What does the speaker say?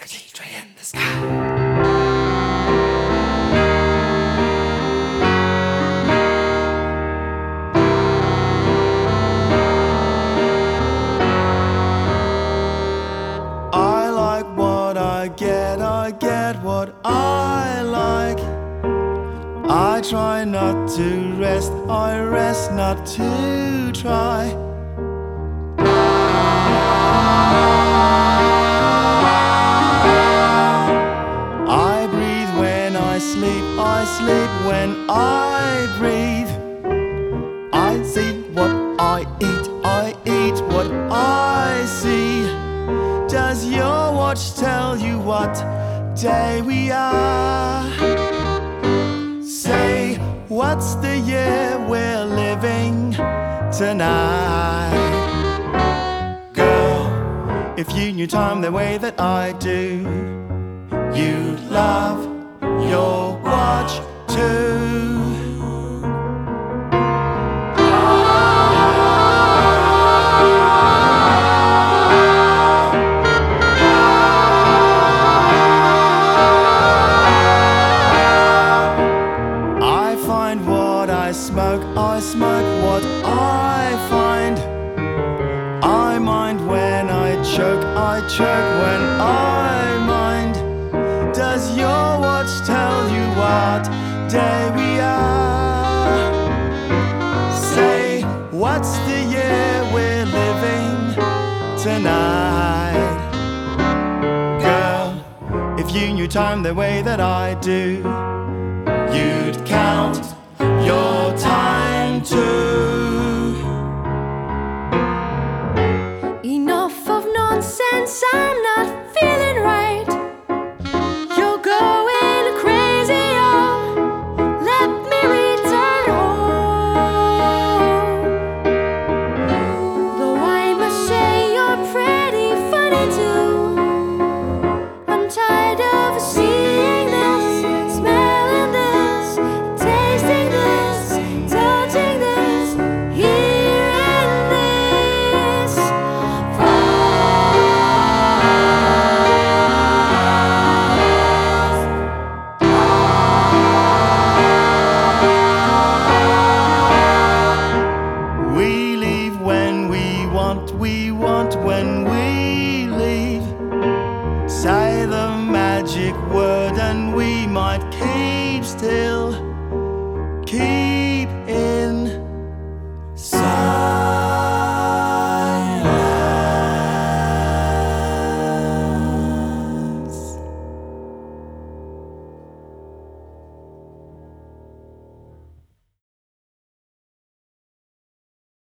children in the sky. I get what I like. I try not to rest, I rest not to try. I breathe when I sleep when I breathe. I see what I eat what I see. Does your watch tell you what day we are? Say, what's the year we're living tonight? Girl, if you knew time the way that I do, you'd love your watch too. I smoke what I find. I mind when I choke when I mind. Does your watch tell you what day we are? Say, what's the year we're living tonight? Girl, if you knew time the way that I do, you'd count your time too. Enough of nonsense, I'm not feeling right. You're going crazy, oh, let me return home. Though I must say you're pretty funny too. I'm tired of seeing this, smelling this, tasting this, touching this, hearing this. We leave when we want when we leave. Say the magic word and we might keep still, keep in